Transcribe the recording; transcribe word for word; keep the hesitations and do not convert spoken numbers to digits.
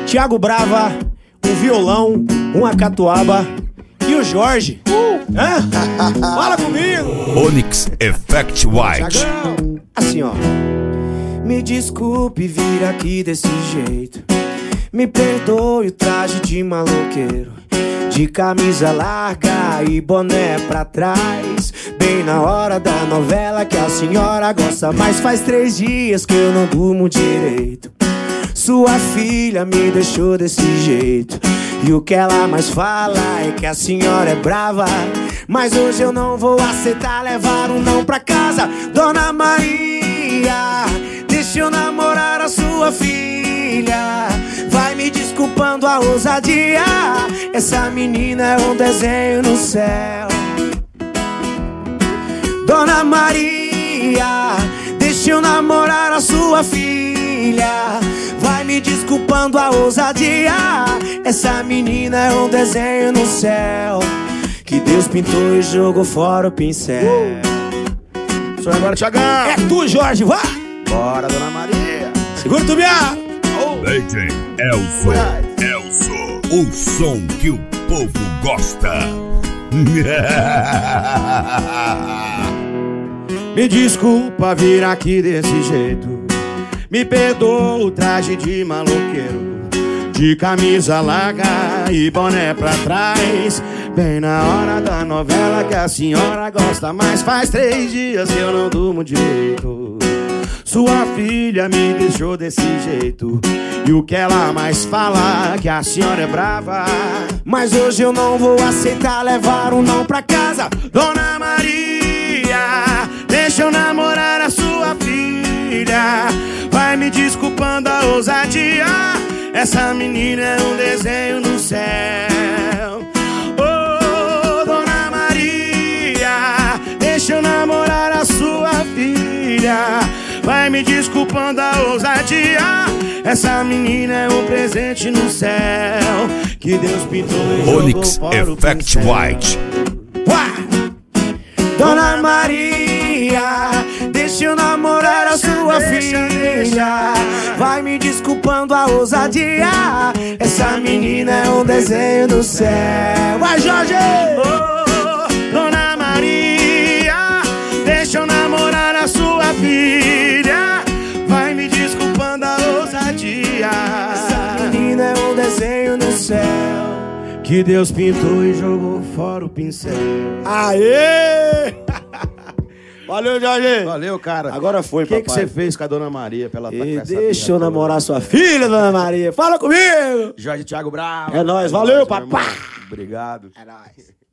Thiago Brava, um violão, uma catuaba e o Jorge. Uh. Hã? Fala comigo! Onyx Effect White. Thiagão. Assim, ó. Me desculpe vir aqui desse jeito. Me perdoe o traje de maloqueiro, de camisa larga e boné pra trás, bem na hora da novela que a senhora gosta. Mas faz três dias que eu não durmo direito. Sua filha me deixou desse jeito, e o que ela mais fala é que a senhora é brava. Mas hoje eu não vou aceitar levar um não pra casa. Dona Maria, deixa eu namorar a sua filha. Vai me desculpando a ousadia, essa menina é um desenho no céu. Dona Maria, deixa eu namorar a sua filha. Vai me desculpando a ousadia, essa menina é um desenho no céu, que Deus pintou e jogou fora o pincel. uh. Sou agora, Thiagão. É tu, Jorge, vá! Bora, Dona Maria. Segura o tubiá! D J Elson, Elson, o som que o povo gosta. Me desculpa vir aqui desse jeito. Me perdoa o traje de maloqueiro, de camisa larga e boné pra trás, bem na hora da novela que a senhora gosta. Mas faz três dias que eu não durmo direito. Sua filha me deixou desse jeito, e o que ela mais fala é que a senhora é brava. Mas hoje eu não vou aceitar levar um não pra casa. Dona Maria, deixa eu namorar a sua filha. Vai me desculpando a ousadia, essa menina é um desenho no céu. Oh, Dona Maria, deixa eu namorar a sua filha. Vai me desculpando a ousadia, essa menina é um presente no céu, que Deus pintou e Onyx jogou fora o Effect pincel. White. Uá! Dona Maria, deixa eu namorar a sua filha. Vai me desculpando a ousadia, essa menina é um desenho do céu. Vai, Jorge! Oh, Dona Maria, deixa eu namorar a sua filha. Vai me desculpando a ousadia, Essa menina é um desenho no céu, que Deus pintou e jogou fora o pincel. aê! Valeu, Jorge! Valeu, cara. Agora foi, O que papai. que você fez com a Dona Maria pra ela tá com E essa deixa birra eu toda? namorar sua filha, Dona Maria. Fala comigo! Jorge Thiago Bravo. É nóis, valeu, meu papai. irmão. Obrigado. É nóis.